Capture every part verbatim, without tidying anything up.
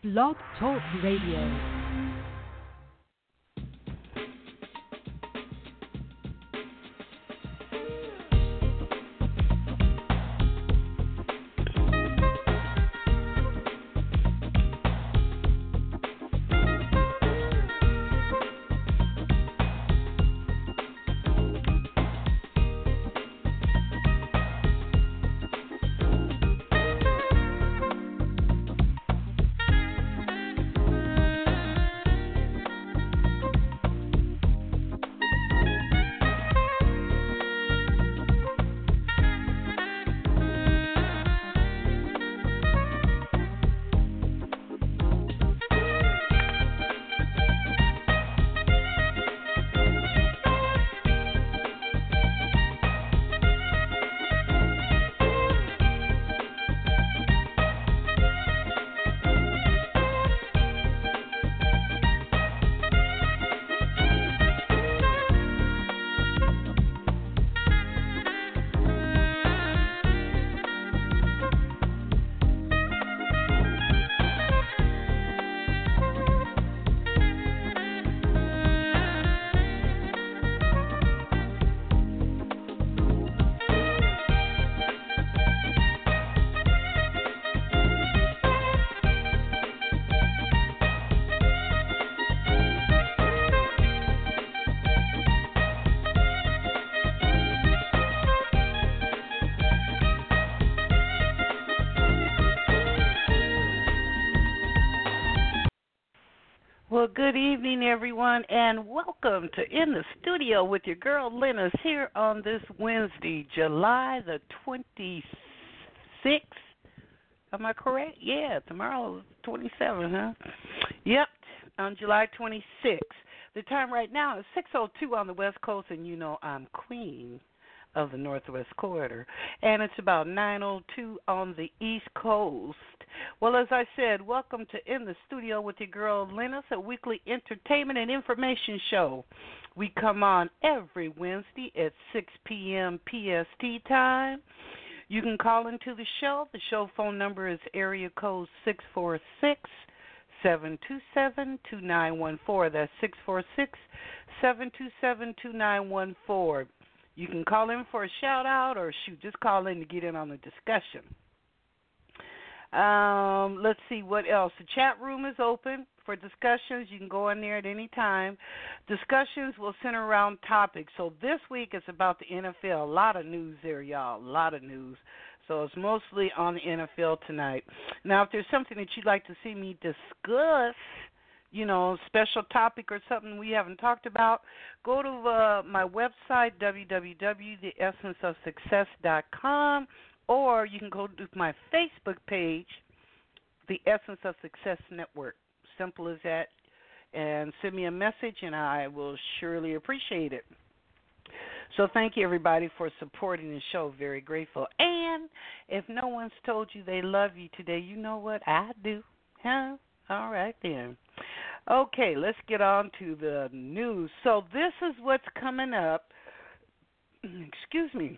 Blog Talk Radio. Well, good evening, everyone, and welcome to In the Studio with your girl, Linus, here on this Wednesday, July the twenty-sixth. Am I correct? Yeah, tomorrow is twenty-seventh, huh? Yep, on July twenty-sixth. The time right now is six oh two on the West Coast, and you know I'm queen of the Northwest Corridor, and it's about nine oh two on the East Coast. Well, as I said, welcome to In the Studio with your girl, Linus, a weekly entertainment and information show. We come on every Wednesday at six p.m. P S T time. You can call into the show. The show phone number is area code six four six, seven two seven, two nine one four. That's six four six, seven two seven, two nine one four. You can call in for a shout-out or, shoot, just call in to get in on the discussion. Um, let's see what else. The chat room is open for discussions. You can go in there at any time. Discussions will center around topics. So this week it's about the N F L. A lot of news there, y'all. A lot of news. So it's mostly on the N F L tonight. Now, if there's something that you'd like to see me discuss, you know, special topic or something we haven't talked about, go to uh, my website, w w w dot the essence of success dot com. Or you can go to my Facebook page, The Essence of Success Network. Simple as that. And send me a message, and I will surely appreciate it. So thank you, everybody, for supporting the show. Very grateful. And if no one's told you they love you today, you know what? I do. Huh? All right, then. Okay, let's get on to the news. So this is what's coming up. Excuse me.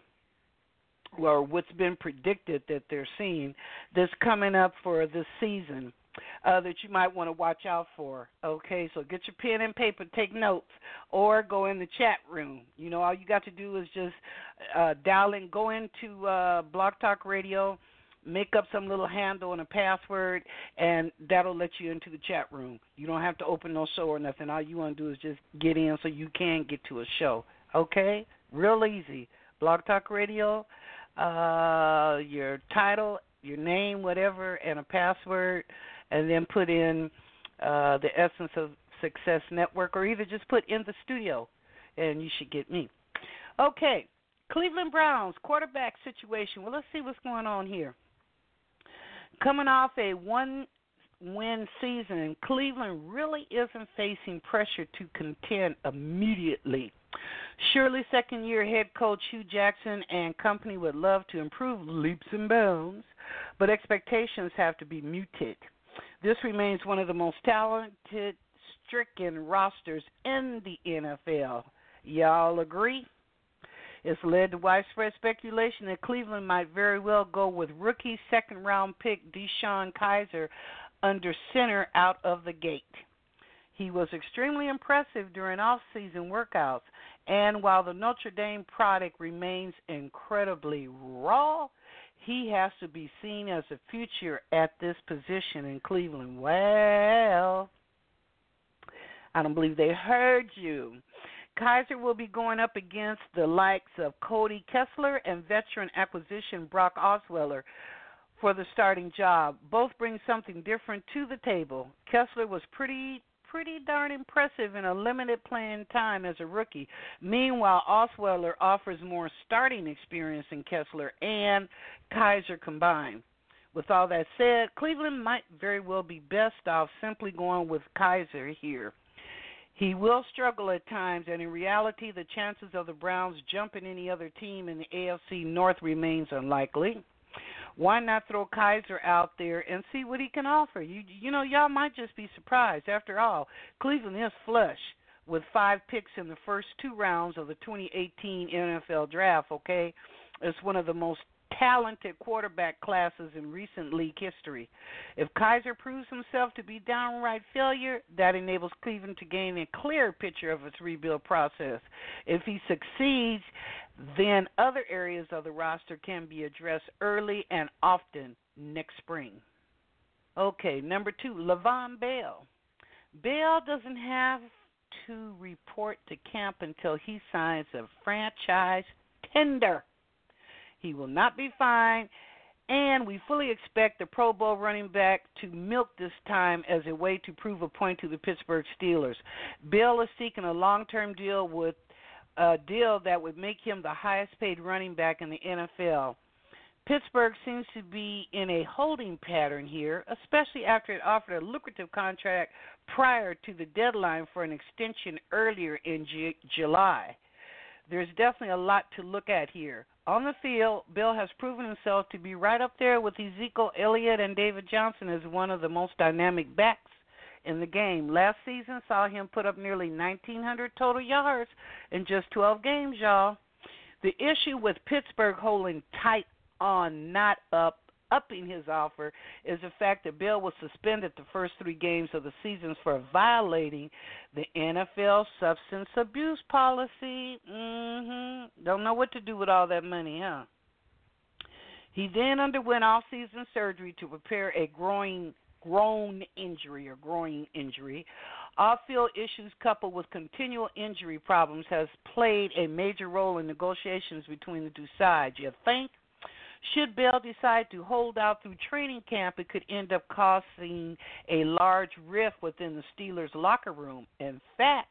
Or what's been predicted that they're seeing that's coming up for this season uh, that you might want to watch out for. Okay, so get your pen and paper, take notes, or go in the chat room. You know, all you got to do is just uh, dial in, go into uh, Blog Talk Radio, make up some little handle and a password, and that'll let you into the chat room. You don't have to open no show or nothing. All you want to do is just get in so you can get to a show. Okay, real easy. Blog Talk Radio. Uh, your title, your name, whatever, and a password, and then put in uh, the Essence of Success Network, or either just put in the studio, and you should get me. Okay, Cleveland Browns quarterback situation. Well, let's see what's going on here. Coming off a one-win season, Cleveland really isn't facing pressure to contend immediately. Surely second-year head coach Hugh Jackson and company would love to improve leaps and bounds, but expectations have to be muted. This remains one of the most talented, stricken rosters in the N F L. Y'all agree? It's led to widespread speculation that Cleveland might very well go with rookie second-round pick DeShone Kizer under center out of the gate. He was extremely impressive during off-season workouts, and while the Notre Dame product remains incredibly raw, he has to be seen as a future at this position in Cleveland. Well, I don't believe they heard you. Kizer will be going up against the likes of Cody Kessler and veteran acquisition Brock Osweiler for the starting job. Both bring something different to the table. Kessler was pretty pretty darn impressive in a limited playing time as a rookie. Meanwhile, Osweiler offers more starting experience than Kessler and Kizer combined. With all that said, Cleveland might very well be best off simply going with Kizer here. He will struggle at times, and in reality, the chances of the Browns jumping any other team in the A F C North remains unlikely. Why not throw Kizer out there and see what he can offer? You you know, y'all might just be surprised. After all, Cleveland is flush with five picks in the first two rounds of the twenty eighteen N F L Draft, okay? It's one of the most talented quarterback classes in recent league history. If Kizer proves himself to be downright failure, that enables Cleveland to gain a clear picture of its rebuild process. If he succeeds, then other areas of the roster can be addressed early and often next spring. Okay, number two, Le'Veon Bell. Bell doesn't have to report to camp until he signs a franchise tender. He will not be fined, and we fully expect the Pro Bowl running back to milk this time as a way to prove a point to the Pittsburgh Steelers. Bell is seeking a long-term deal with a deal that would make him the highest-paid running back in the N F L. Pittsburgh seems to be in a holding pattern here, especially after it offered a lucrative contract prior to the deadline for an extension earlier in G- July. There's definitely a lot to look at here. On the field, Bill has proven himself to be right up there with Ezekiel Elliott and David Johnson as one of the most dynamic backs in the game. Last season saw him put up nearly nineteen hundred total yards in just twelve games, y'all. The issue with Pittsburgh holding tight on not up upping his offer is the fact that Bill was suspended the first three games of the season for violating the N F L substance abuse policy. Mm-hmm. Don't know what to do with all that money, huh? He then underwent off-season surgery to repair a growing groin injury or groin injury. Off-field issues coupled with continual injury problems has played a major role in negotiations between the two sides. You think? Should Bell decide to hold out through training camp, it could end up causing a large rift within the Steelers' locker room. In fact,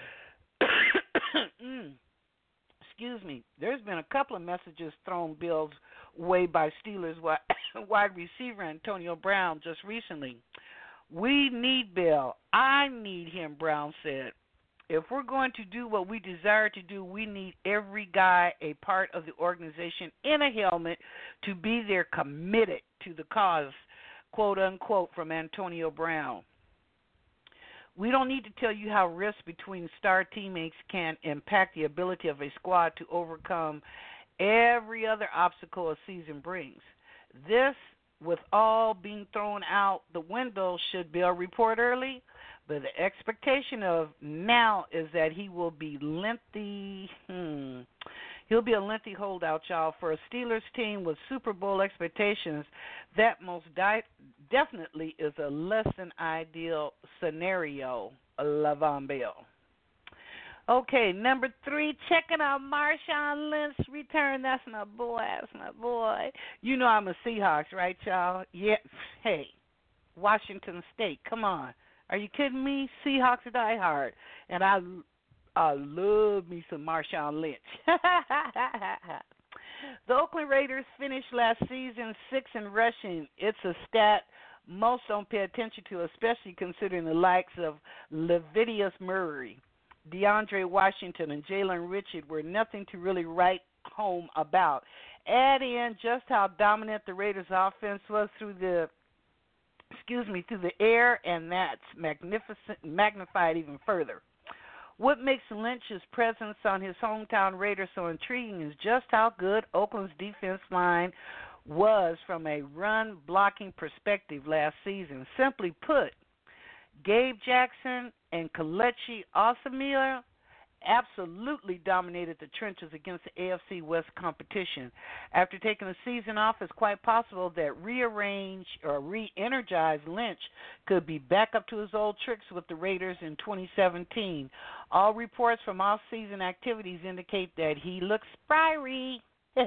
mm, excuse me, there's been a couple of messages thrown Bell's way by Steelers wide receiver Antonio Brown just recently. We need Bell. I need him, Brown said. If we're going to do what we desire to do, we need every guy a part of the organization in a helmet to be there committed to the cause, quote, unquote, from Antonio Brown. We don't need to tell you how risks between star teammates can impact the ability of a squad to overcome every other obstacle a season brings. This, with all being thrown out the window, should Bill report early? But the expectation of now is that he will be lengthy. Hmm. He'll be a lengthy holdout, y'all. For a Steelers team with Super Bowl expectations, that most di- definitely is a less than ideal scenario, Le'Veon Bell. Okay, number three, checking out Marshawn Lynch return. That's my boy. That's my boy. You know I'm a Seahawks, right, y'all? Yeah. Hey, Washington State. Come on. Are you kidding me? Seahawks are diehard. And I, I love me some Marshawn Lynch. The Oakland Raiders finished last season sixth in rushing. It's a stat most don't pay attention to, especially considering the likes of Latavius Murray, DeAndre Washington, and Jalen Richard were nothing to really write home about. Add in just how dominant the Raiders' offense was through the excuse me, through the air, and that's magnificent, magnified even further. What makes Lynch's presence on his hometown Raiders so intriguing is just how good Oakland's defense line was from a run-blocking perspective last season. Simply put, Gabe Jackson and Kelechi Osemele absolutely dominated the trenches against the A F C West competition. After taking the season off, it's quite possible that rearrange or re-energized Lynch could be back up to his old tricks with the Raiders in twenty seventeen. All reports from off-season activities indicate that he looks fiery.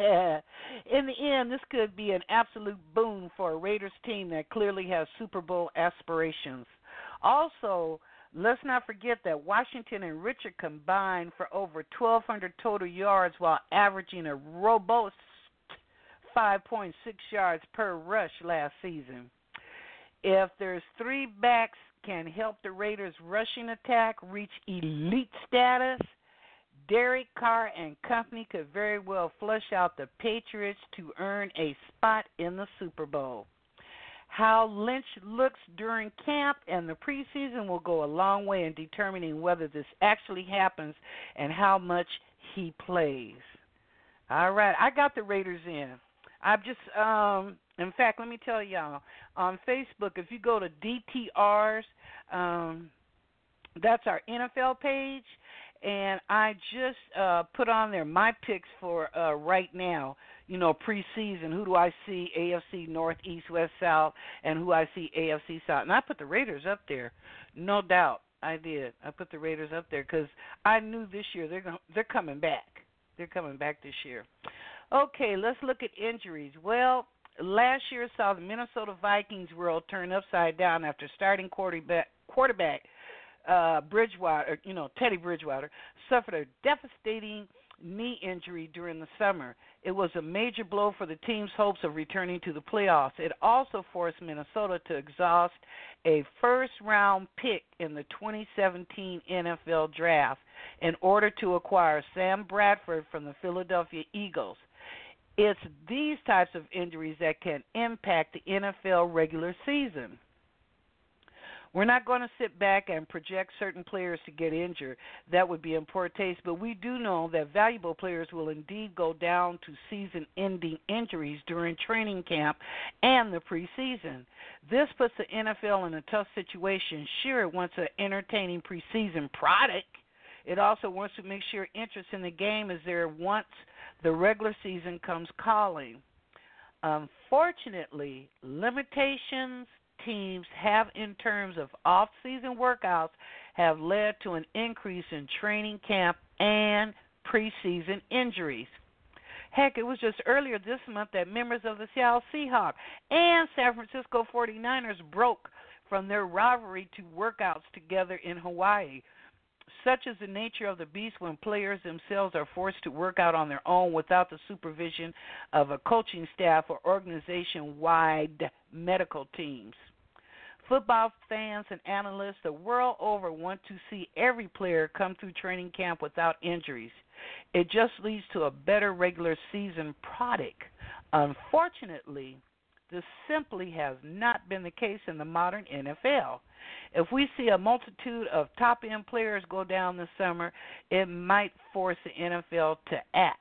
In the end, this could be an absolute boon for a Raiders team that clearly has Super Bowl aspirations. Also, let's not forget that Washington and Richard combined for over twelve hundred total yards while averaging a robust five point six yards per rush last season. If there's three backs can help the Raiders' rushing attack reach elite status, Derek Carr and company could very well flush out the Patriots to earn a spot in the Super Bowl. How Lynch looks during camp and the preseason will go a long way in determining whether this actually happens and how much he plays. All right, I got the Raiders in. I've just, um, in fact, let me tell y'all, on Facebook, if you go to D T R's, um, that's our N F L page, and I just uh, put on there my picks for uh, right now, you know, preseason. Who do I see? A F C North, East, West, South, and who I see A F C South. And I put the Raiders up there, no doubt. I did. I put the Raiders up there because I knew this year they're gonna, they're coming back. They're coming back this year. Okay, let's look at injuries. Well, last year saw the Minnesota Vikings world turn upside down after starting quarterback quarterback. Uh, Bridgewater, you know, Teddy Bridgewater, suffered a devastating knee injury during the summer. It was a major blow for the team's hopes of returning to the playoffs. It also forced Minnesota to exhaust a first-round pick in the twenty seventeen N F L Draft in order to acquire Sam Bradford from the Philadelphia Eagles. It's these types of injuries that can impact the N F L regular season. We're not going to sit back and project certain players to get injured. That would be in poor taste, but we do know that valuable players will indeed go down to season-ending injuries during training camp and the preseason. This puts the N F L in a tough situation. Sure, it wants an entertaining preseason product. It also wants to make sure interest in the game is there once the regular season comes calling. Unfortunately, limitations teams have in terms of off-season workouts have led to an increase in training camp and preseason injuries. Heck, it was just earlier this month that members of the Seattle Seahawks and San Francisco forty-niners broke from their rivalry to workouts together in Hawaii. Such is the nature of the beast when players themselves are forced to work out on their own without the supervision of a coaching staff or organization-wide medical teams. Football fans and analysts the world over want to see every player come through training camp without injuries. It just leads to a better regular season product. Unfortunately, this simply has not been the case in the modern N F L. If we see a multitude of top-end players go down this summer, it might force the N F L to act.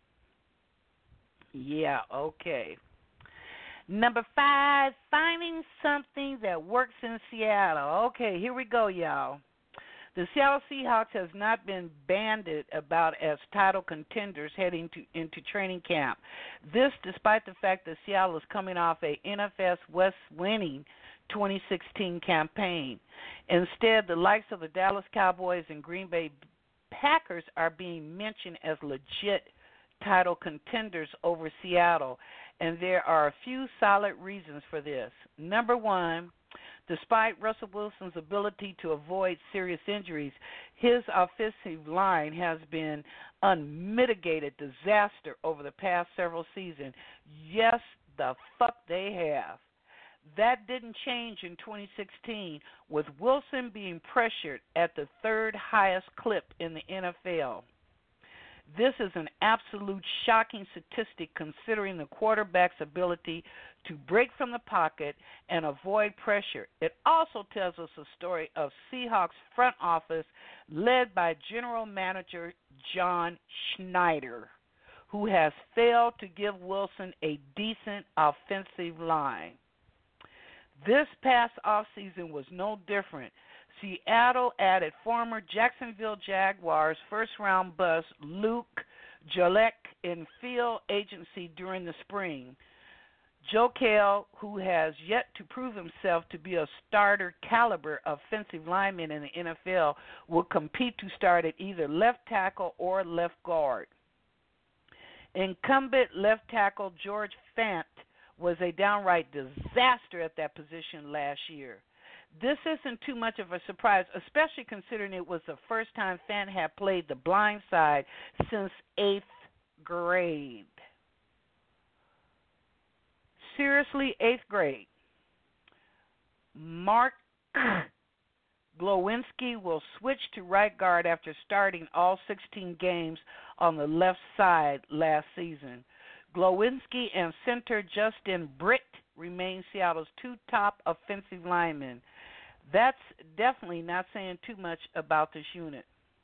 Yeah, okay. Number five, finding something that works in Seattle. Okay, here we go, y'all. The Seattle Seahawks has not been banded about as title contenders heading to, into training camp. This despite the fact that Seattle is coming off a N F S West winning twenty sixteen campaign. Instead, the likes of the Dallas Cowboys and Green Bay Packers are being mentioned as legit title contenders over Seattle, and there are a few solid reasons for this. Number one, despite Russell Wilson's ability to avoid serious injuries, his offensive line has been unmitigated disaster over the past several seasons. Yes, the fuck they have. That didn't change in twenty sixteen, with Wilson being pressured at the third highest clip in the N F L. This is an absolute shocking statistic considering the quarterback's ability to break from the pocket and avoid pressure. It also tells us a story of Seahawks front office led by General Manager John Schneider, who has failed to give Wilson a decent offensive line. This past offseason was no different. Seattle added former Jacksonville Jaguars first-round bust Luke Jalek in field agency during the spring. Joe Kell, who has yet to prove himself to be a starter caliber offensive lineman in the N F L, will compete to start at either left tackle or left guard. Incumbent left tackle George Fant was a downright disaster at that position last year. This isn't too much of a surprise, especially considering it was the first time Fant had played the blind side since eighth grade. Seriously, eighth grade. Mark Glowinski will switch to right guard after starting all sixteen games on the left side last season. Glowinski and center Justin Britt remain Seattle's two top offensive linemen. That's definitely not saying too much about this unit.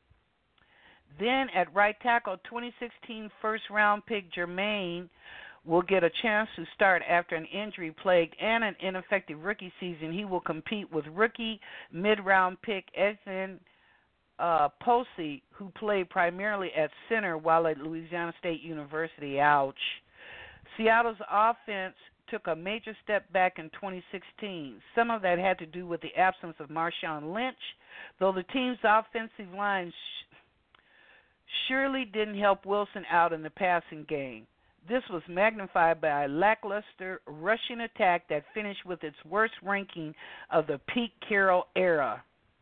Then at right tackle, twenty sixteen first-round pick Jermaine will get a chance to start after an injury-plagued and an ineffective rookie season. He will compete with rookie mid-round pick Ethan uh, Posey, who played primarily at center while at Louisiana State University. Ouch. Seattle's offense took a major step back in twenty sixteen. Some of that had to do with the absence of Marshawn Lynch, though the team's offensive line sh- surely didn't help Wilson out in the passing game. This was magnified by a lackluster rushing attack that finished with its worst ranking of the Pete Carroll era.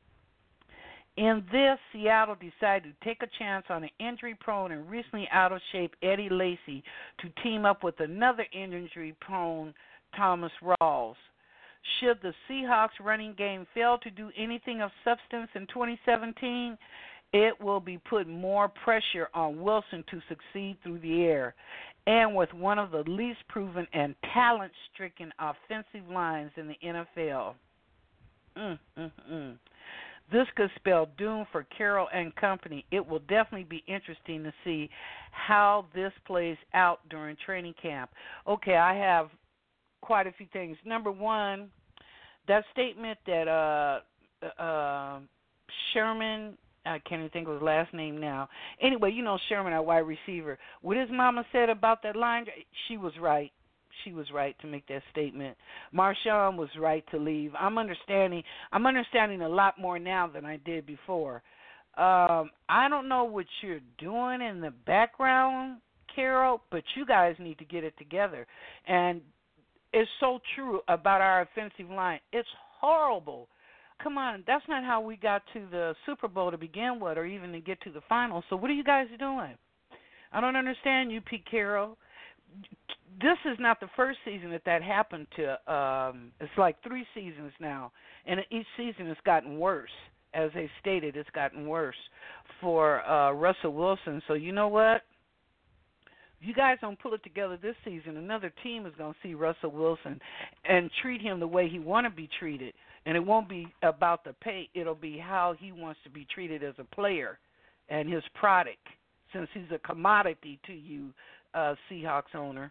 In this, Seattle decided to take a chance on an injury-prone and recently out-of-shape Eddie Lacy to team up with another injury-prone Thomas Rawls. Should the Seahawks running game fail to do anything of substance in twenty seventeen, it will be put more pressure on Wilson to succeed through the air. And with one of the least proven and talent-stricken offensive lines in the N F L. Mm, mm, mm. This could spell doom for Carroll and company. It will definitely be interesting to see how this plays out during training camp. Okay, I have quite a few things. Number one, that statement that uh, uh, Sherman, I can't even think of his last name now. Anyway, you know Sherman, our wide receiver. What his mama said about that line, she was right. She was right to make that statement. Marshawn was right to leave. I'm understanding. I'm understanding a lot more now than I did before. Um, I don't know what you're doing in the background, Carol, but you guys need to get it together. And it's so true about our offensive line. It's horrible. Come on, that's not how we got to the Super Bowl to begin with, or even to get to the final. So what are you guys doing? I don't understand you, Pete Carroll. This is not the first season that that happened to. Um, it's like three seasons now, and each season has gotten worse. As they stated, it's gotten worse for uh, Russell Wilson. So you know what? If you guys don't pull it together this season, another team is going to see Russell Wilson and treat him the way he want to be treated. And it won't be about the pay. It'll be how he wants to be treated as a player and his product, since he's a commodity to you, uh, Seahawks owner.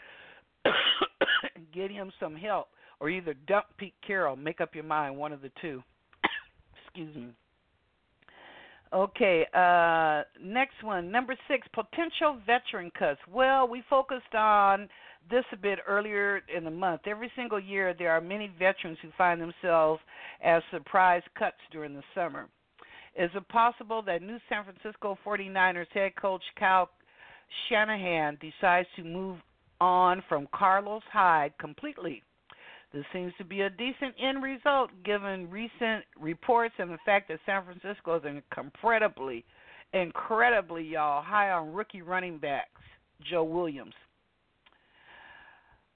Get him some help, or either dump Pete Carroll. Make up your mind, one of the two. Excuse me. Okay, uh, next one, number six, potential veteran cuts. Well, we focused on this a bit earlier in the month. Every single year, there are many veterans who find themselves as surprise cuts during the summer. Is it possible that new San Francisco forty-niners head coach Kyle Shanahan decides to move on from Carlos Hyde completely? This seems to be a decent end result given recent reports and the fact that San Francisco is incredibly, incredibly, y'all, high on rookie running backs, Joe Williams.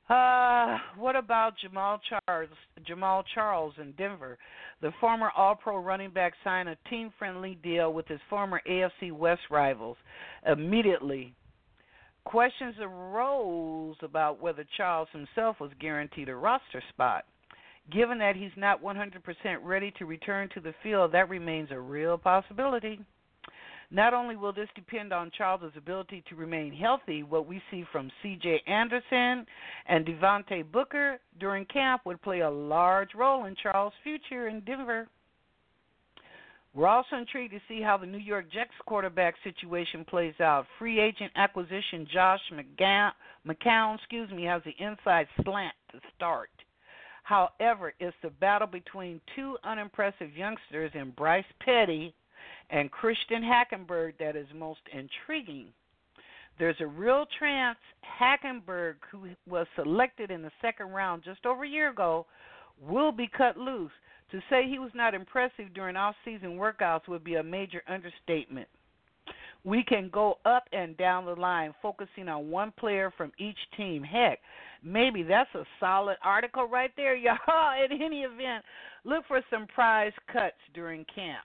Uh, what about Jamal Charles? Jamal Charles in Denver, the former All-Pro running back signed a team-friendly deal with his former A F C West rivals. Immediately, questions arose about whether Charles himself was guaranteed a roster spot. Given that he's not one hundred percent ready to return to the field, that remains a real possibility. Not only will this depend on Charles' ability to remain healthy, what we see from C J Anderson and Devontae Booker during camp would play a large role in Charles' future in Denver. We're also intrigued to see how the New York Jets quarterback situation plays out. Free agent acquisition Josh McGown, McCown excuse me, has the inside slant to start. However, it's the battle between two unimpressive youngsters in Bryce Petty and Christian Hackenberg that is most intriguing. There's a real chance Hackenberg, who was selected in the second round just over a year ago, will be cut loose. To say he was not impressive during off-season workouts would be a major understatement. We can go up and down the line, focusing on one player from each team. Heck, maybe that's a solid article right there, y'all. In any event, look for some prize cuts during camp.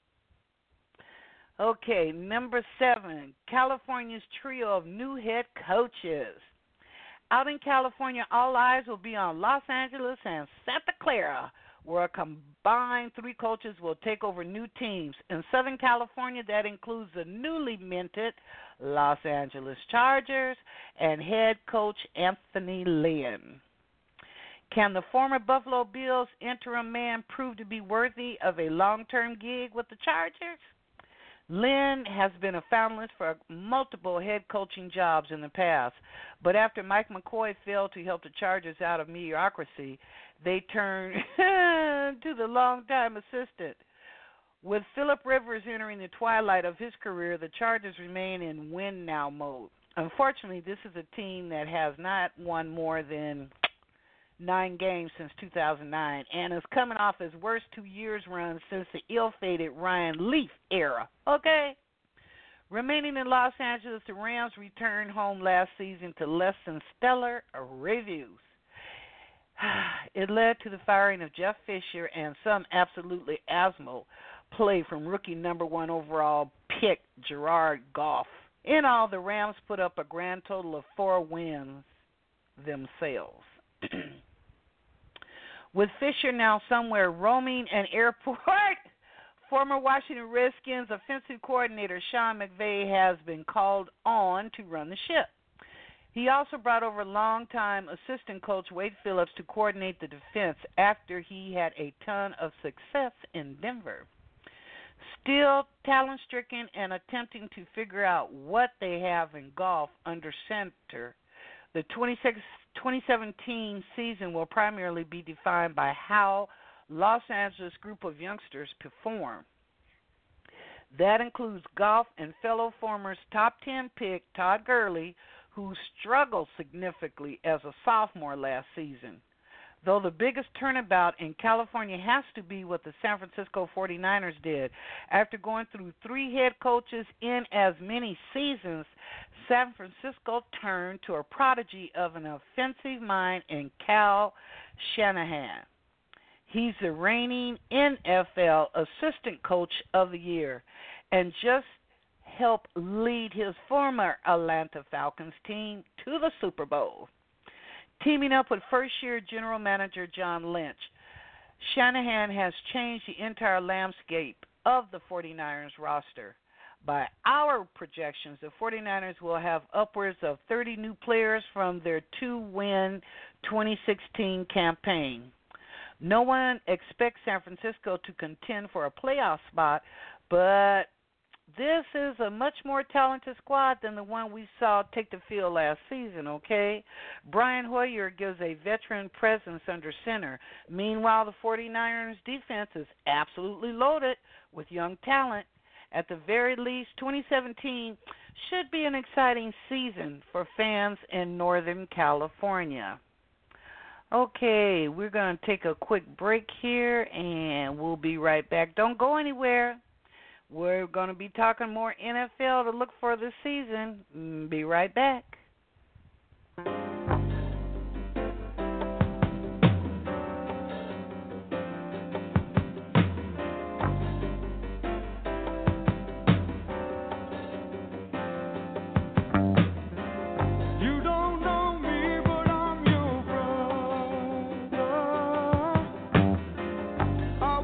Okay, number seven, California's trio of new head coaches. Out in California, all eyes will be on Los Angeles and Santa Clara, where a combined three coaches will take over new teams. In Southern California, that includes the newly minted Los Angeles Chargers and head coach Anthony Lynn. Can the former Buffalo Bills interim man prove to be worthy of a long-term gig with the Chargers? Lynn has been a finalist for multiple head coaching jobs in the past, but after Mike McCoy failed to help the Chargers out of mediocrity, they turned to the longtime assistant. With Phillip Rivers entering the twilight of his career, the Chargers remain in win-now mode. Unfortunately, this is a team that has not won more than nine games since two thousand nine and is coming off his worst two years run since the ill-fated Ryan Leaf era. Okay? Remaining in Los Angeles, the Rams returned home last season to less than stellar reviews. It led to the firing of Jeff Fisher and some absolutely abysmal play from rookie number one overall pick Jared Goff. In all, the Rams put up a grand total of four wins themselves. With Fisher now somewhere roaming an airport, former Washington Redskins offensive coordinator Sean McVay has been called on to run the ship. He also brought over longtime assistant coach Wade Phillips to coordinate the defense after he had a ton of success in Denver. Still talent-stricken and attempting to figure out what they have in Goff under center, the twenty seventeen season will primarily be defined by how Los Angeles group of youngsters perform. That includes Goff and fellow former's top ten pick Todd Gurley, who struggled significantly as a sophomore last season. Though the biggest turnabout in California has to be what the San Francisco forty-niners did. After going through three head coaches in as many seasons, San Francisco turned to a prodigy of an offensive mind in Cal Shanahan. He's the reigning N F L Assistant Coach of the Year and just helped lead his former Atlanta Falcons team to the Super Bowl. Teaming up with first-year general manager John Lynch, Shanahan has changed the entire landscape of the forty-niners roster. By our projections, the forty-niners will have upwards of thirty new players from their two-win twenty sixteen campaign. No one expects San Francisco to contend for a playoff spot, but this is a much more talented squad than the one we saw take the field last season, okay? Brian Hoyer gives a veteran presence under center. Meanwhile, the forty-niners defense is absolutely loaded with young talent. At the very least, twenty seventeen should be an exciting season for fans in Northern California. Okay, we're going to take a quick break here, and we'll be right back. Don't go anywhere. We're going to be talking more N F L to look for this season. Be right back.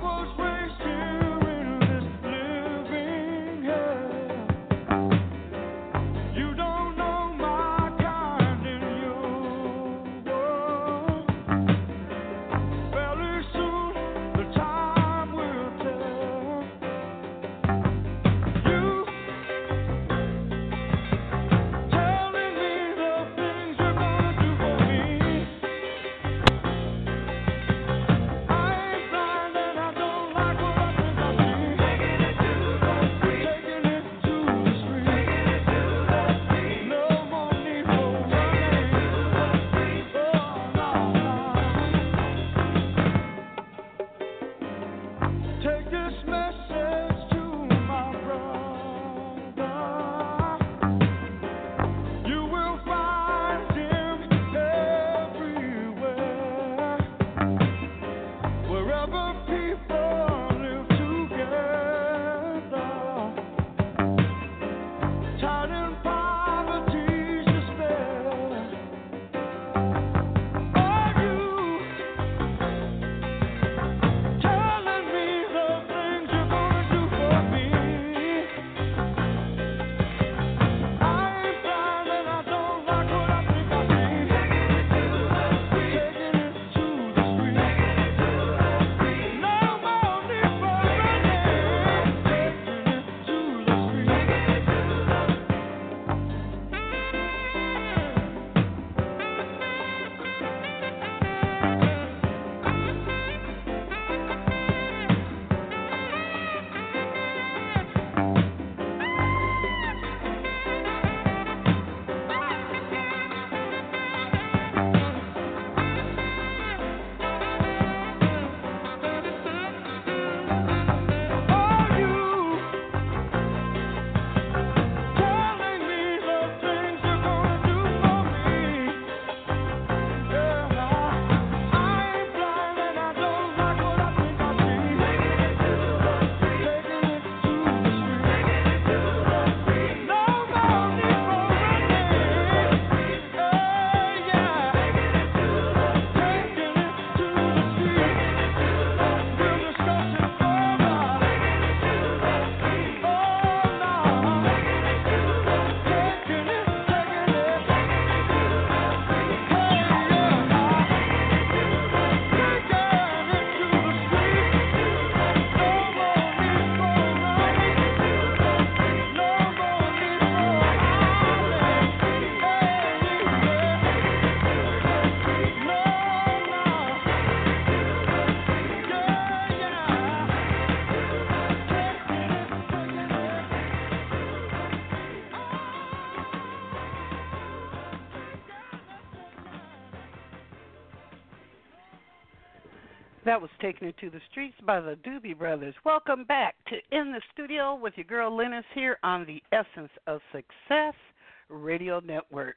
That was Taking It to the Streets by the Doobie Brothers. Welcome back to In the Studio with your girl Linus here on the Essence of Success Radio Network.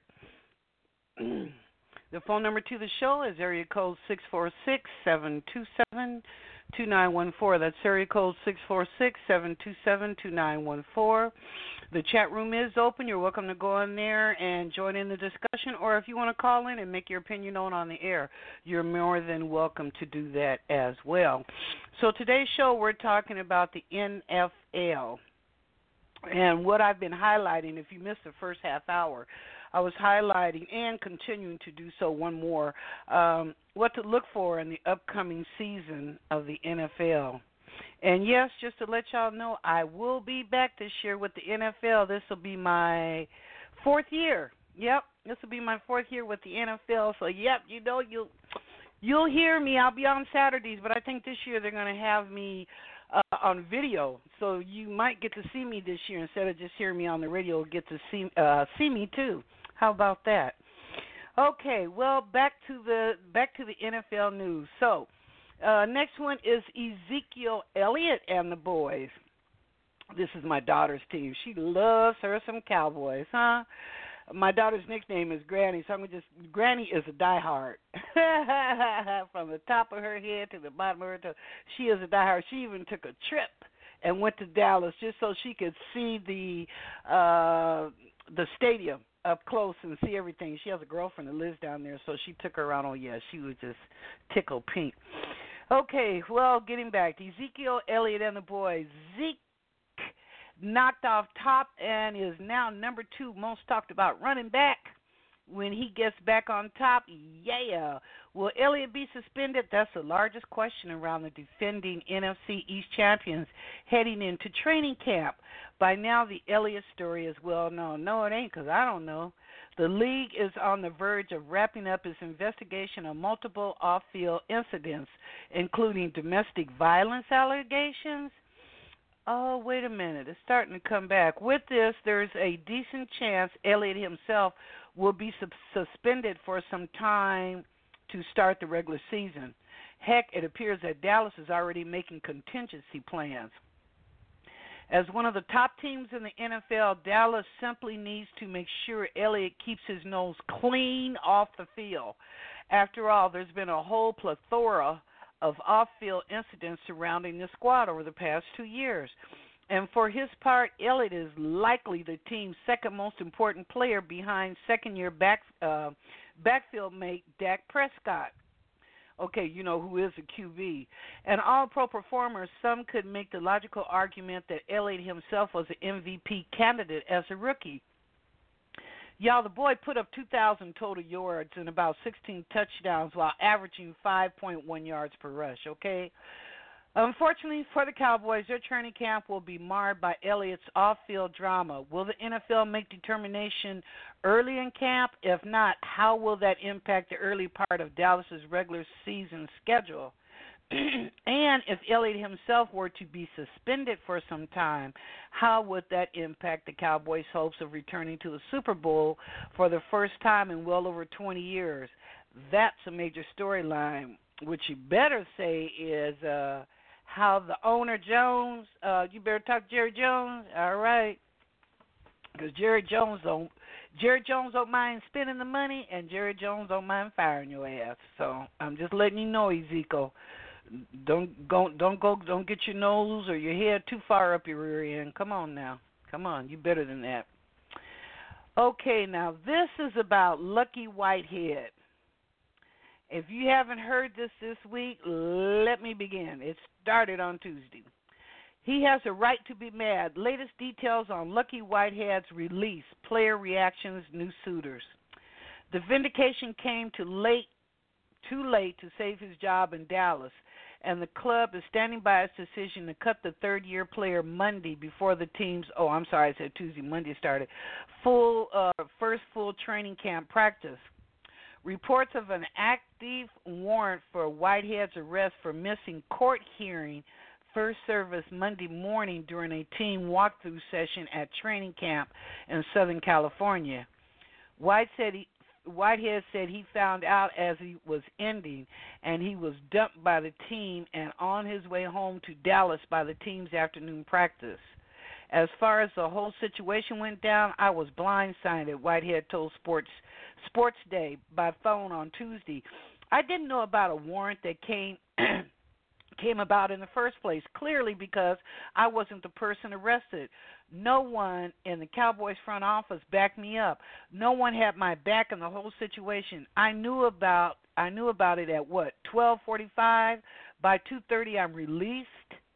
The phone number to the show is area code six four six, seven two seven, two nine one four. That's area code six four six, seven two seven, two nine one four. The chat room is open. You're welcome to go in there and join in the discussion, or if you want to call in and make your opinion known on the air, you're more than welcome to do that as well. So today's show, we're talking about the N F L. And what I've been highlighting, if you missed the first half hour, I was highlighting and continuing to do so one more, um, what to look for in the upcoming season of the N F L. And, yes, just to let y'all know, I will be back this year with the N F L. This will be my fourth year. Yep, this will be my fourth year with the N F L. So, yep, you know, you'll, you'll hear me. I'll be on Saturdays, but I think this year they're going to have me uh, on video. So you might get to see me this year instead of just hearing me on the radio. Get to see uh, see me, too. How about that? Okay, well, back to the back to the N F L news. So, Uh, next one is Ezekiel Elliott and the boys. This is my daughter's team. She loves her some Cowboys, huh? My daughter's nickname is Granny, so I'm gonna just Granny is a diehard. From the top of her head to the bottom of her toe, she is a diehard. She even took a trip and went to Dallas just so she could see the uh, the stadium up close and see everything. She has a girlfriend that lives down there, so she took her around. Oh, yeah, she was just tickled pink. Okay, well, getting back to Ezekiel Elliott and the boys. Zeke knocked off top and is now number two most talked about running back when he gets back on top. Yeah. Will Elliott be suspended? That's the largest question around the defending N F C East champions heading into training camp. By now, the Elliott story is well known. No, it ain't, because I don't know. The league is on the verge of wrapping up its investigation of multiple off-field incidents, including domestic violence allegations. Oh, wait a minute. It's starting to come back. With this, there's a decent chance Elliott himself will be sub- suspended for some time to start the regular season. Heck, it appears that Dallas is already making contingency plans. As one of the top teams in the N F L, Dallas simply needs to make sure Elliott keeps his nose clean off the field. After all, there's been a whole plethora of off-field incidents surrounding the squad over the past two years. And for his part, Elliott is likely the team's second most important player behind second-year back, uh, backfield mate Dak Prescott. Okay, you know who is a Q B. And all-pro performers, some could make the logical argument that Elliott himself was an M V P candidate as a rookie. Y'all, the boy put up two thousand total yards and about sixteen touchdowns while averaging five point one yards per rush, okay? Unfortunately for the Cowboys, their training camp will be marred by Elliott's off-field drama. Will the N F L make determination early in camp? If not, how will that impact the early part of Dallas's regular season schedule? And if Elliott himself were to be suspended for some time, how would that impact the Cowboys' hopes of returning to the Super Bowl for the first time in well over twenty years? That's a major storyline. What you better say is uh, how the owner, Jones, uh, you better talk to Jerry Jones, all right, because Jerry Jones don't, Jerry Jones don't mind spending the money, and Jerry Jones don't mind firing your ass. So I'm just letting you know, Ezekiel. Don't go, don't go, don't get your nose or your head too far up your rear end. Come on now, come on, you better than that. Okay, now this is about Lucky Whitehead. If you haven't heard this this week, let me begin. It started on Tuesday. He has a right to be mad. Latest details on Lucky Whitehead's release. Player reactions, new suitors. The vindication came too late, too late to save his job in Dallas, and the club is standing by its decision to cut the third-year player Monday before the team's, oh, I'm sorry, I said Tuesday, Monday started, full uh, first full training camp practice. Reports of an active warrant for Whitehead's arrest for missing court hearing first service Monday morning during a team walkthrough session at training camp in Southern California. White said he, Whitehead said he found out as he was ending, and he was dumped by the team and on his way home to Dallas by the team's afternoon practice. As far as the whole situation went down, I was blindsided, Whitehead told Sports Sports Day by phone on Tuesday. I didn't know about a warrant that came came about in the first place, clearly because I wasn't the person arrested. No one in the Cowboys front office backed me up. No one had my back in the whole situation. I knew about I knew about it at what, twelve forty-five? By two thirty I'm released.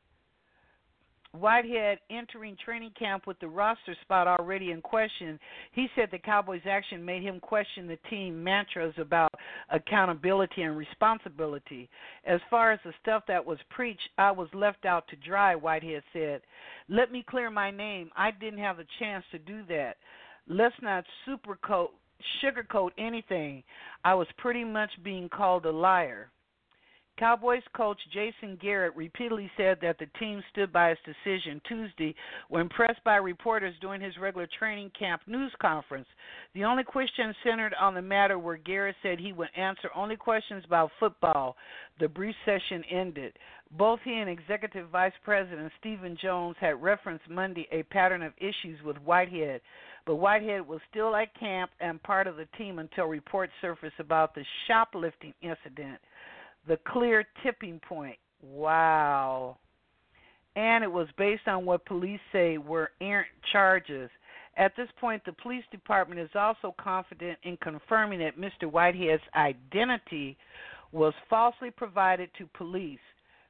Whitehead entering training camp with the roster spot already in question. He said the Cowboys' action made him question the team mantras about accountability and responsibility. As far as the stuff that was preached, I was left out to dry, Whitehead said. Let me clear my name. I didn't have the chance to do that. Let's not supercoat, sugarcoat anything. I was pretty much being called a liar. Cowboys coach Jason Garrett repeatedly said that the team stood by its decision Tuesday when pressed by reporters during his regular training camp news conference. The only questions centered on the matter where Garrett said he would answer only questions about football. The brief session ended. Both he and Executive Vice President Stephen Jones had referenced Monday a pattern of issues with Whitehead, but Whitehead was still at camp and part of the team until reports surfaced about the shoplifting incident. The clear tipping point. Wow. And it was based on what police say were errant charges. At this point, the police department is also confident in confirming that Mister Whitehead's identity was falsely provided to police.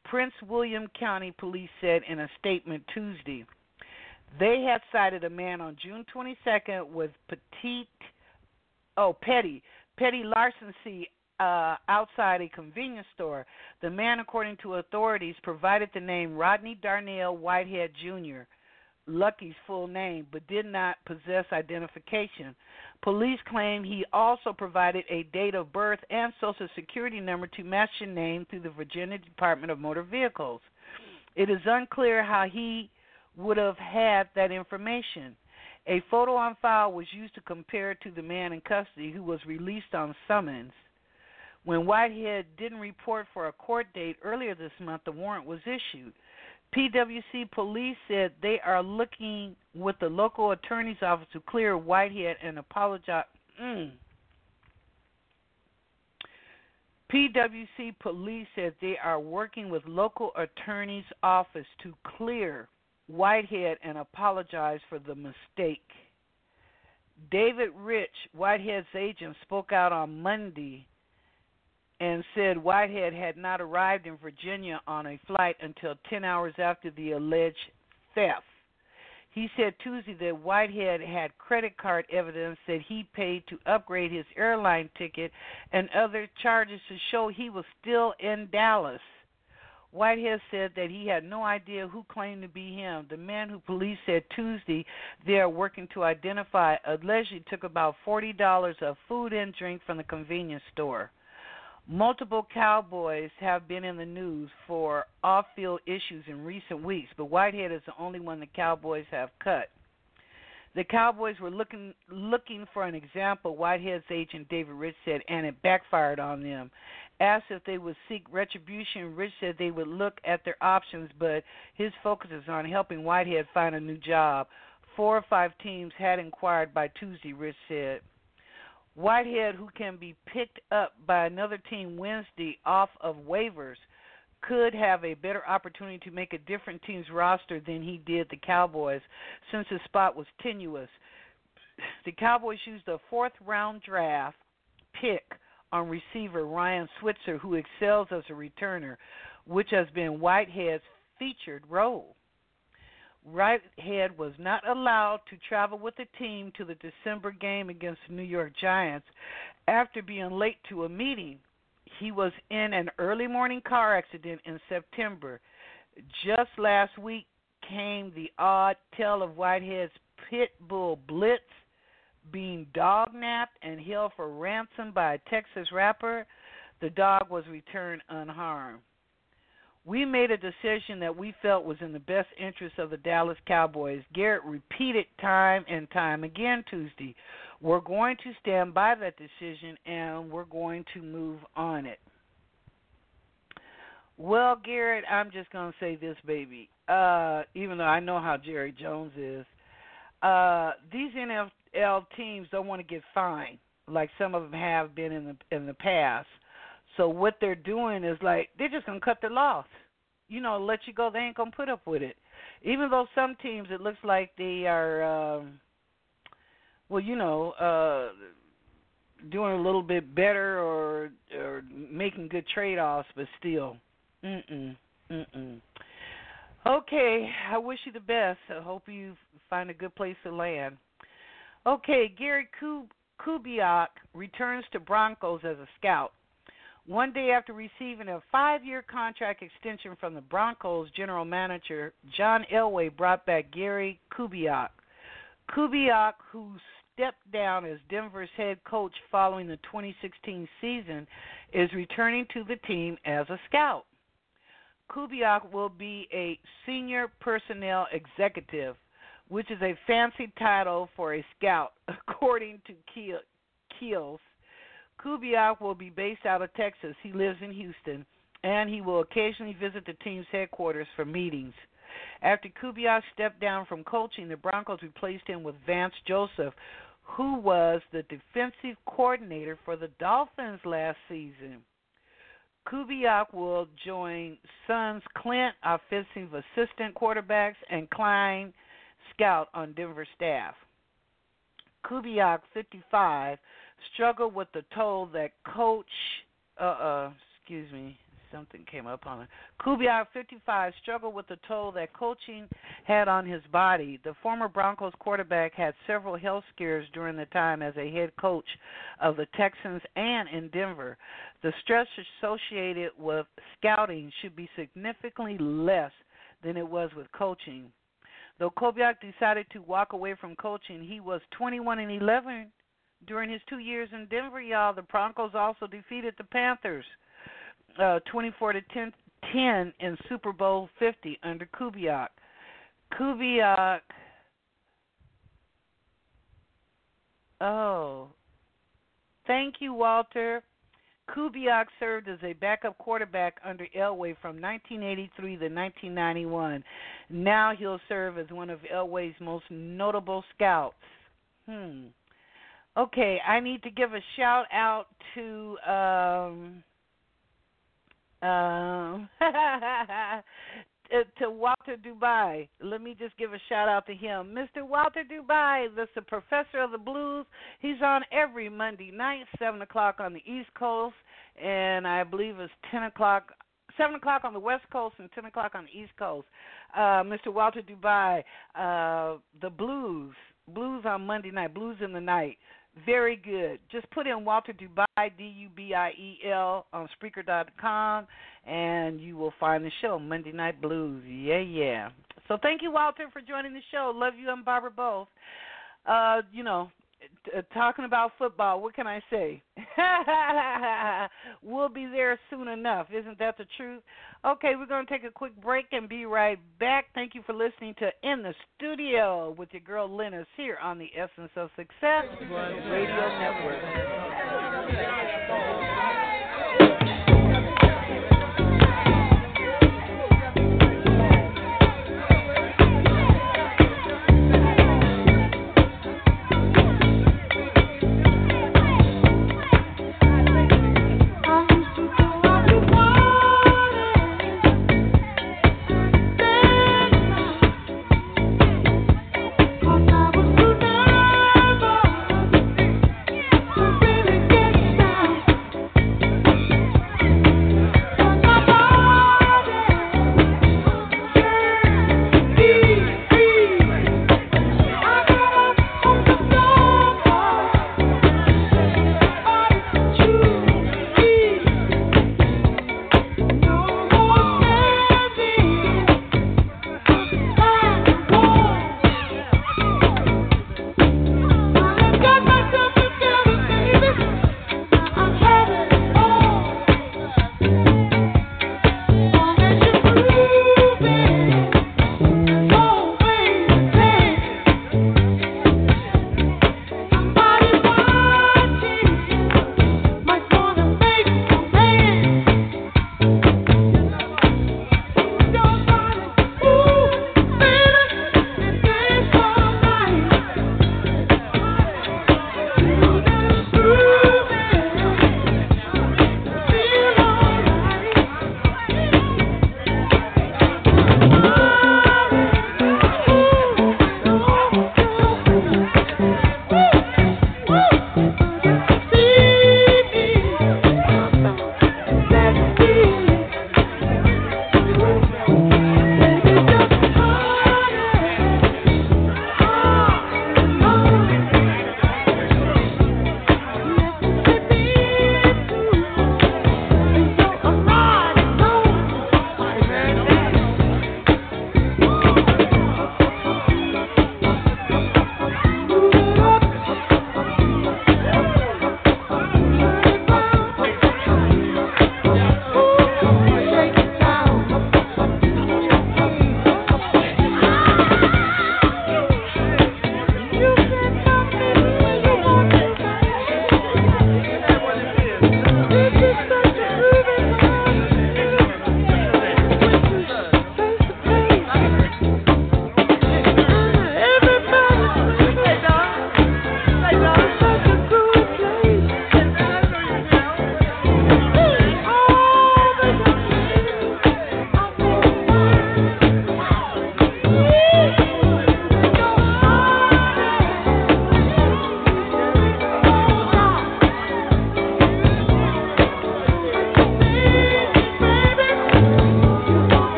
Prince William County Police said in a statement Tuesday. They had cited a man on June twenty-second with petite, oh, petty, petty larceny uh, outside a convenience store. The man, according to authorities, provided the name Rodney Darnell Whitehead Junior, Lucky's full name, but did not possess identification. Police claim he also provided a date of birth and social security number to match the name through the Virginia Department of Motor Vehicles. It is unclear how he would have had that information. A photo on file was used to compare to the man in custody who was released on summons. When Whitehead didn't report for a court date earlier this month, the warrant was issued. P W C police said they are looking with the local attorney's office to clear Whitehead and apologize. Mm. P W C police said they are working with local attorney's office to clear Whitehead and apologize for the mistake. David Rich, Whitehead's agent, spoke out on Monday and said Whitehead had not arrived in Virginia on a flight until ten hours after the alleged theft. He said Tuesday that Whitehead had credit card evidence that he paid to upgrade his airline ticket and other charges to show he was still in Dallas. Whitehead said that he had no idea who claimed to be him. The man who police said Tuesday they are working to identify allegedly took about forty dollars of food and drink from the convenience store. Multiple Cowboys have been in the news for off-field issues in recent weeks, but Whitehead is the only one the Cowboys have cut. The Cowboys were looking looking for an example, Whitehead's agent David Rich said, and it backfired on them. Asked if they would seek retribution, Rich said they would look at their options, but his focus is on helping Whitehead find a new job. Four or five teams had inquired by Tuesday, Rich said. Whitehead, who can be picked up by another team Wednesday off of waivers, could have a better opportunity to make a different team's roster than he did the Cowboys since his spot was tenuous. The Cowboys used a fourth-round draft pick on receiver Ryan Switzer, who excels as a returner, which has been Whitehead's featured role. Whitehead was not allowed to travel with the team to the December game against the New York Giants after being late to a meeting. He was in an early morning car accident in September. Just last week came the odd tale of Whitehead's pit bull Blitz being dog-napped and held for ransom by a Texas rapper. The dog was returned unharmed. We made a decision that we felt was in the best interest of the Dallas Cowboys. Garrett repeated time and time again Tuesday. We're going to stand by that decision, and we're going to move on it. Well, Garrett, I'm just going to say this, baby. Uh, even though I know how Jerry Jones is, uh, these N F L teams don't want to get fined like some of them have been in the in the past. So what they're doing is like they're just going to cut their loss. You know, let you go. They ain't going to put up with it. Even though some teams, it looks like they are, um, well, you know, uh, doing a little bit better or or making good trade-offs, but still, mm-mm, mm-mm. Okay, I wish you the best. I hope you find a good place to land. Okay, Gary Kubiak returns to Broncos as a scout. One day after receiving a five-year contract extension from the Broncos general manager, John Elway brought back Gary Kubiak. Kubiak, who stepped down as Denver's head coach following the twenty sixteen season, is returning to the team as a scout. Kubiak will be a senior personnel executive, which is a fancy title for a scout, according to Keels. Kubiak will be based out of Texas. He lives in Houston, and he will occasionally visit the team's headquarters for meetings. After Kubiak stepped down from coaching, the Broncos replaced him with Vance Joseph, who was the defensive coordinator for the Dolphins last season. Kubiak will join Sons Clint, offensive assistant quarterbacks, and Klein, scout on Denver staff. Kubiak, fifty-five, struggled with the toe that coach, uh, uh, excuse me, Something came up on it. Kubiak, fifty-five, struggled with the toll that coaching had on his body. The former Broncos quarterback had several health scares during the time as a head coach of the Texans and in Denver. The stress associated with scouting should be significantly less than it was with coaching. Though Kubiak decided to walk away from coaching, he was twenty-one and eleven during his two years in Denver, y'all. The Broncos also defeated the Panthers Uh, twenty-four to ten in Super Bowl fifty under Kubiak. Kubiak, oh, thank you, Walter. Kubiak served as a backup quarterback under Elway from nineteen eighty-three to nineteen ninety-one. Now he'll serve as one of Elway's most notable scouts. Hmm. Okay, I need to give a shout out to um, um, to Walter Dubai. Let me just give a shout out to him. Mister Walter Dubai, that's the professor of the blues. He's on every Monday night, seven o'clock on the East Coast, and I believe it's ten o'clock, seven o'clock on the West Coast and ten o'clock on the East Coast. Uh, Mister Walter Dubai, uh, the blues, blues on Monday night, blues in the night. Very good. Just put in Walter Dubai, D U B I E L, on Spreaker dot com, and you will find the show, Monday Night Blues. Yeah, yeah. So thank you, Walter, for joining the show. Love you and Barbara both. Uh, you know, t- talking about football, what can I say? We'll be there soon enough. Isn't that the truth? Okay, we're going to take a quick break and be right back. Thank you for listening to In the Studio with your girl Linus here on the Essence of Success Radio Network.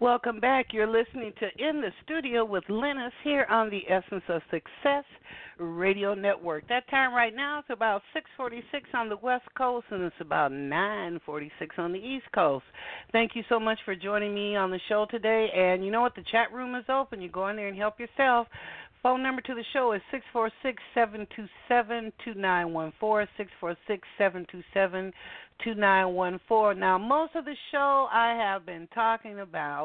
Welcome back. You're listening to In the Studio with Lennis here on the Essence of Success Radio Network. That time right now is about six forty-six on the West Coast, and it's about nine forty-six on the East Coast. Thank you so much for joining me on the show today. And you know what? The chat room is open. You go in there and help yourself. Phone number to the show is six four six, seven two seven, two nine one four, six four six, seven two seven, two nine one four. Now, most of the show I have been talking about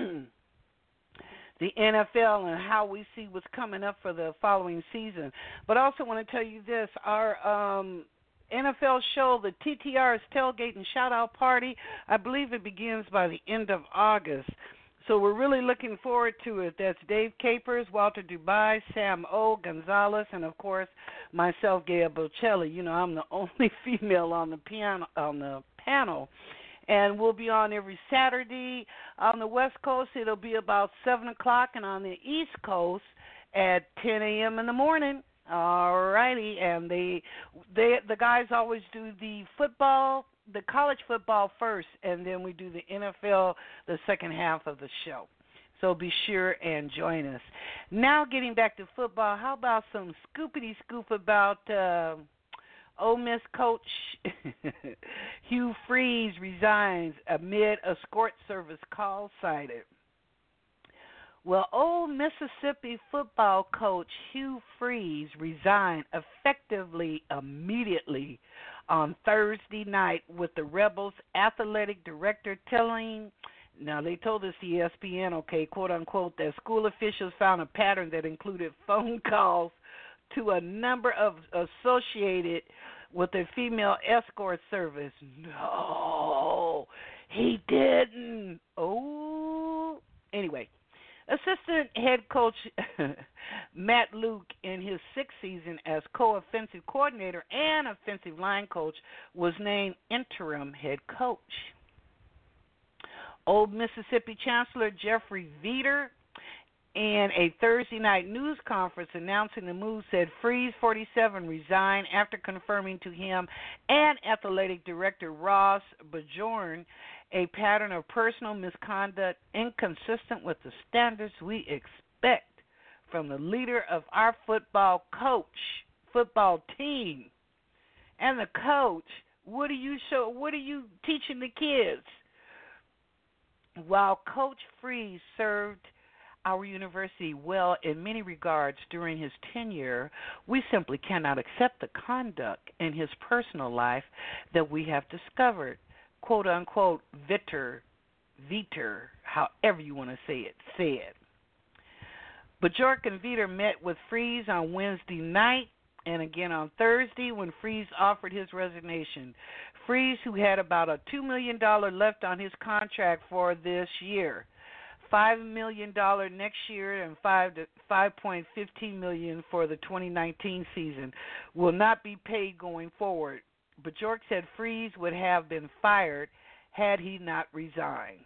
the N F L and how we see what's coming up for the following season. But I also want to tell you this, our um, N F L show, the T T R's Tailgate and Shout-Out Party, I believe it begins by the end of August. So we're really looking forward to it. That's Dave Capers, Walter Dubai, Sam O, Gonzalez, and, of course, myself, Gail Bocelli. You know, I'm the only female on the piano on the panel. And we'll be on every Saturday. On the West Coast, it'll be about seven o'clock, and on the East Coast at ten a.m. in the morning. All righty. And they, they, the guys always do the football, the college football first, and then we do the N F L the second half of the show. So be sure and join us. Now getting back to football, how about some scoopity scoop about uh, Ole Miss coach Hugh Freeze resigns amid escort service call cited. Well, Ole Mississippi football coach Hugh Freeze resigned effectively immediately on Thursday night, with the Rebels athletic director telling, now they told us E S P N, okay, quote unquote, that school officials found a pattern that included phone calls to a number of associated with a female escort service. No, he didn't. Oh, anyway. Assistant head coach Matt Luke, in his sixth season as co-offensive coordinator and offensive line coach, was named interim head coach. Old Mississippi Chancellor Jeffrey Veter, in a Thursday night news conference announcing the move, said Freeze, forty-seven, resigned after confirming to him and athletic director Ross Bjorn a pattern of personal misconduct inconsistent with the standards we expect from the leader of our football coach, football team. And the coach, what are you show? What are you teaching the kids? While Coach Freeze served our university well in many regards during his tenure, we simply cannot accept the conduct in his personal life that we have discovered. Quote unquote, Vitter, Veter, however you want to say it, said. Bjork and Veter met with Freeze on Wednesday night and again on Thursday when Freeze offered his resignation. Freeze, who had about a two million dollars left on his contract for this year, five million dollars next year and five to five point one five million dollars for the twenty nineteen season, will not be paid going forward. Bjork said Freeze would have been fired had he not resigned.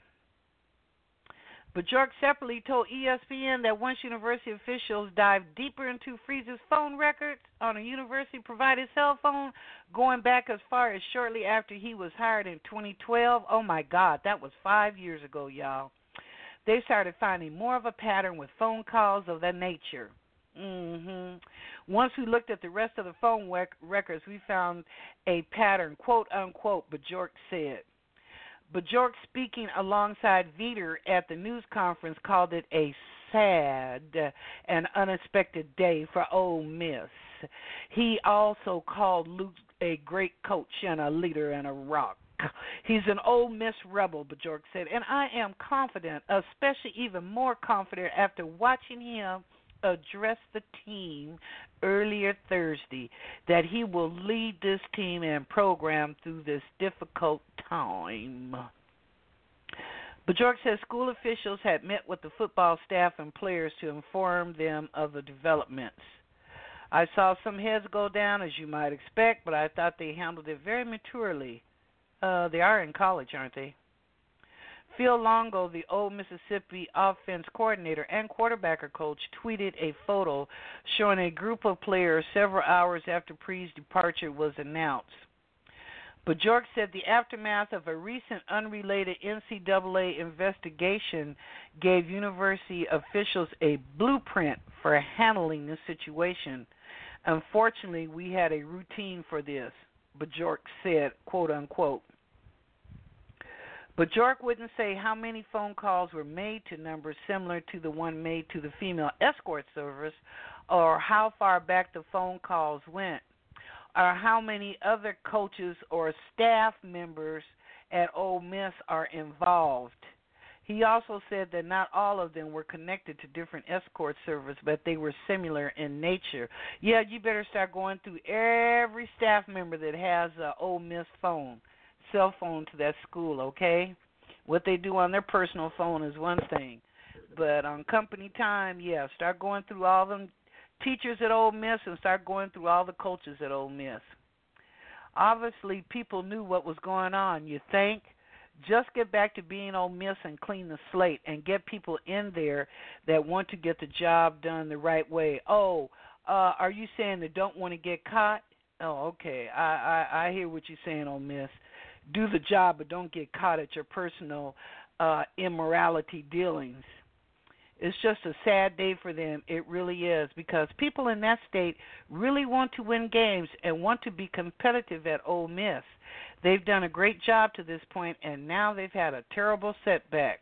Bjork separately told E S P N that once university officials dived deeper into Freeze's phone records on a university-provided cell phone, going back as far as shortly after he was hired in twenty twelve, oh my God, that was five years ago, y'all, they started finding more of a pattern with phone calls of that nature. Mm-hmm. Once we looked at the rest of the phone rec- records, we found a pattern, quote unquote, Bjork said. Bjork, speaking alongside Veter at the news conference, called it a sad and unexpected day for Ole Miss. He also called Luke a great coach and a leader and a rock. He's an Ole Miss rebel, Bjork said, and I am confident, especially even more confident after watching him address the team earlier Thursday, that he will lead this team and program through this difficult time. Bjork says school officials had met with the football staff and players to inform them of the developments. I saw some heads go down, as you might expect, but I thought they handled it very maturely. Uh, they are in college, aren't they? Phil Longo, the old Mississippi offense coordinator and quarterbacker coach, tweeted a photo showing a group of players several hours after Freeze's departure was announced. Bjork said the aftermath of a recent unrelated N C double A investigation gave university officials a blueprint for handling the situation. Unfortunately, we had a routine for this, Bjork said, quote unquote. Bjork wouldn't say how many phone calls were made to numbers similar to the one made to the female escort service, or how far back the phone calls went, or how many other coaches or staff members at Ole Miss are involved. He also said that not all of them were connected to different escort service, but they were similar in nature. Yeah, you better start going through every staff member that has an Ole Miss phone, cell phone to that school, okay? What they do on their personal phone is one thing, but on company time, yeah, start going through all them teachers at Ole Miss and start going through all the coaches at Ole Miss. Obviously, people knew what was going on, you think? Just get back to being Ole Miss and clean the slate and get people in there that want to get the job done the right way. Oh, uh, are you saying they don't want to get caught? Oh, okay. I, I, I hear what you're saying, Ole Miss. Do the job, but don't get caught at your personal uh, immorality dealings. It's just a sad day for them. It really is, because people in that state really want to win games and want to be competitive at Ole Miss. They've done a great job to this point, and now they've had a terrible setback.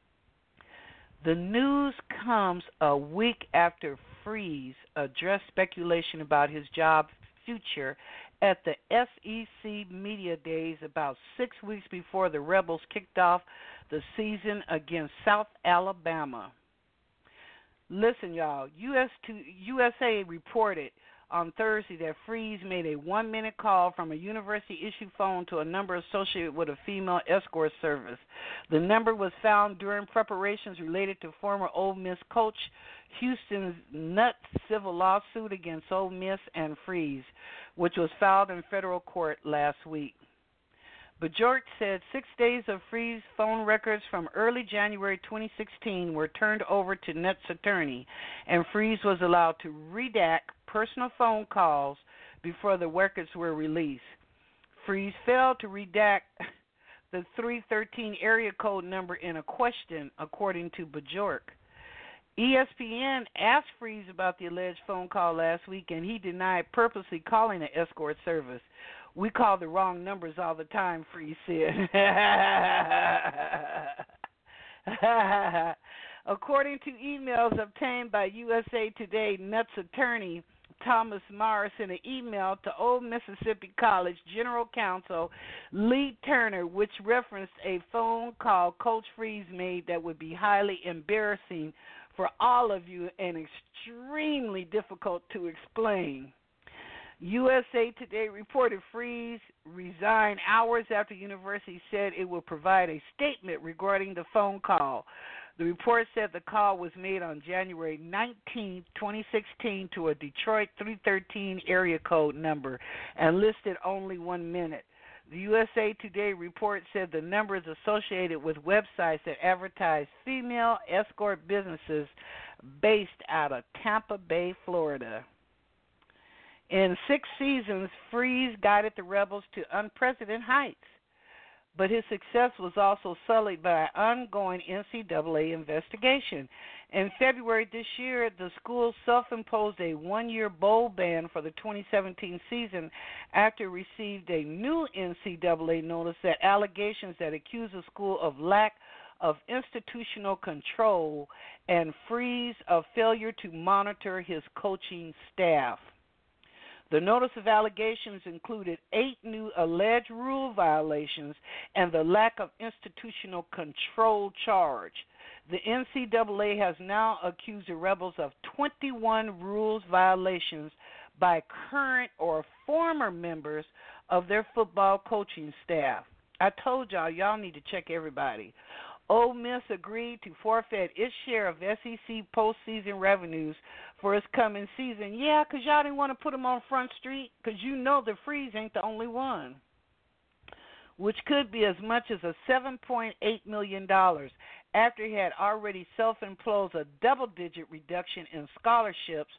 The news comes a week after Freeze addressed speculation about his job future at the S E C Media Days about six weeks before the Rebels kicked off the season against South Alabama. Listen, y'all, U S U S A reported on Thursday that Freeze made a one-minute call from a university-issued phone to a number associated with a female escort service. The number was found during preparations related to former Ole Miss coach Houston Nutt's civil lawsuit against Ole Miss and Freeze, which was filed in federal court last week. Bjork said six days of Freeze phone records from early January twenty sixteen were turned over to Nutt's attorney, and Freeze was allowed to redact personal phone calls before the records were released. Freeze failed to redact the three thirteen area code number in a question, according to Bjork. E S P N asked Freeze about the alleged phone call last week, and he denied purposely calling the escort service. We call the wrong numbers all the time, Freeze said. According to emails obtained by U S A Today, Nutt's attorney, Thomas Morris, in an email to Old Mississippi College General Counsel Lee Turner, which referenced a phone call Coach Freeze made that would be highly embarrassing for all of you and extremely difficult to explain. U S A Today reported Freeze resigned hours after the university said it will provide a statement regarding the phone call. The report said the call was made on January nineteenth, twenty sixteen to a Detroit three thirteen area code number and listed only one minute. The U S A Today report said the number is associated with websites that advertise female escort businesses based out of Tampa Bay, Florida. In six seasons, Freeze guided the Rebels to unprecedented heights, but his success was also sullied by an ongoing N C double A investigation. In February this year, the school self-imposed a one-year bowl ban for the twenty seventeen season after it received a new N C double A notice that allegations that accuse the school of lack of institutional control and Freeze of failure to monitor his coaching staff. The notice of allegations included eight new alleged rule violations and the lack of institutional control charge. The N C double A has now accused the Rebels of twenty-one rules violations by current or former members of their football coaching staff. I told y'all, y'all need to check everybody. Ole Miss agreed to forfeit its share of S E C postseason revenues for its coming season. Yeah, because y'all didn't want to put them on Front Street, because you know the Freeze ain't the only one, which could be as much as a seven point eight million dollars after he had already self-imposed a double-digit reduction in scholarships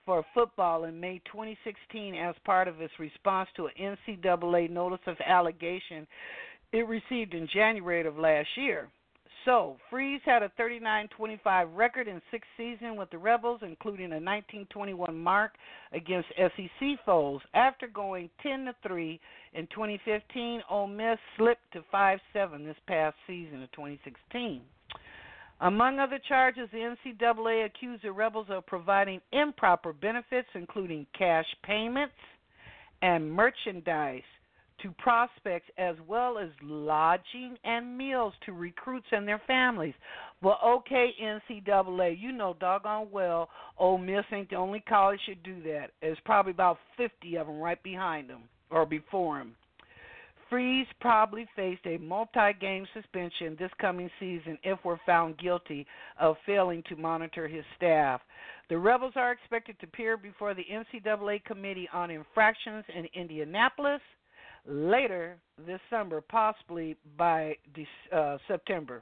for football in May twenty sixteen as part of its response to an N C double A notice of allegation it received in January of last year. So, Freeze had a thirty-nine twenty-five record in sixth season with the Rebels, including a nineteen twenty-one mark against S E C foes. After going ten to three in twenty fifteen, Ole Miss slipped to five seven this past season of twenty sixteen. Among other charges, the N C double A accused the Rebels of providing improper benefits, including cash payments and merchandise to prospects, as well as lodging and meals to recruits and their families. Well, okay, N C double A, you know doggone well Ole Miss ain't the only college should do that. There's probably about fifty of them right behind them or before him. Freeze probably faced a multi-game suspension this coming season if we're found guilty of failing to monitor his staff. The Rebels are expected to appear before the N C double A Committee on Infractions in Indianapolis later this summer, possibly by uh, September.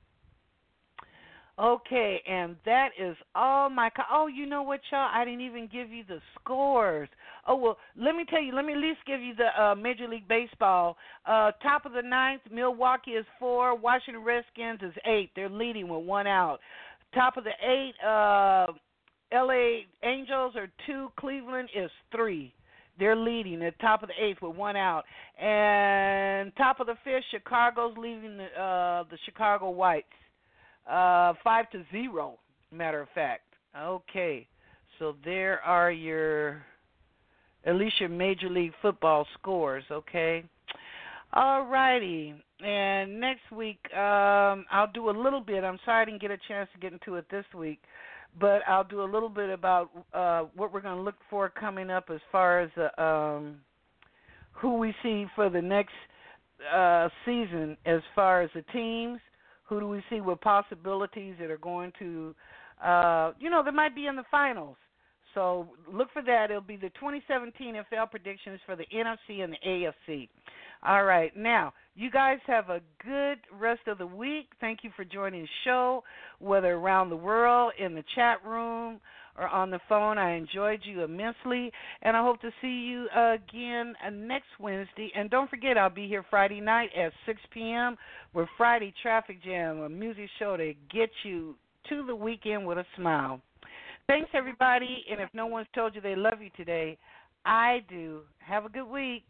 Okay, and that is all my co- – oh, you know what, y'all? I didn't even give you the scores. Oh, well, let me tell you. Let me at least give you the uh, Major League Baseball. Uh, top of the ninth, Milwaukee is four. Washington Redskins is eight. They're leading with one out. Top of the eight, uh, L A Angels are two. Cleveland is three. They're leading at top of the eighth with one out. And top of the fifth, Chicago's leading the, uh, the Chicago Whites. Uh, five to zero, matter of fact. Okay, so there are your, at least your Major League Football scores, okay? All righty, and next week um, I'll do a little bit. I'm sorry I didn't get a chance to get into it this week, but I'll do a little bit about uh, what we're going to look for coming up as far as uh, um, who we see for the next uh, season as far as the teams. Who do we see with possibilities that are going to, uh, you know, that might be in the finals. So look for that. It'll be the twenty seventeen N F L predictions for the N F C and the A F C. All right. Now, you guys have a good rest of the week. Thank you for joining the show, whether around the world, in the chat room, or on the phone. I enjoyed you immensely, and I hope to see you again next Wednesday. And don't forget, I'll be here Friday night at six p.m. with Friday Traffic Jam, a music show to get you to the weekend with a smile. Thanks, everybody, and if no one's told you they love you today, I do. Have a good week.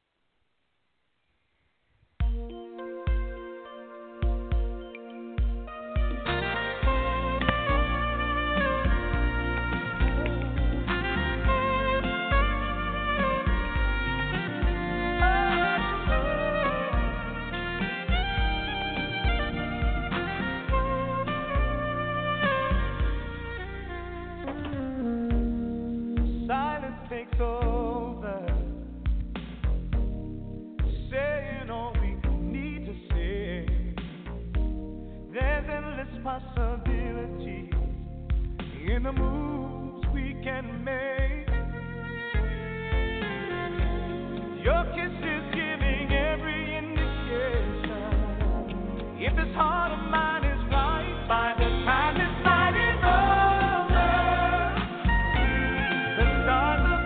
Takes over, saying all we need to say. There's endless possibilities in the moves we can make. Your kiss is giving every indication. If this heart of mine is right, by the time this night is over, the stars are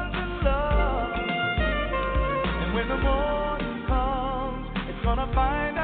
when the morning comes, it's gonna find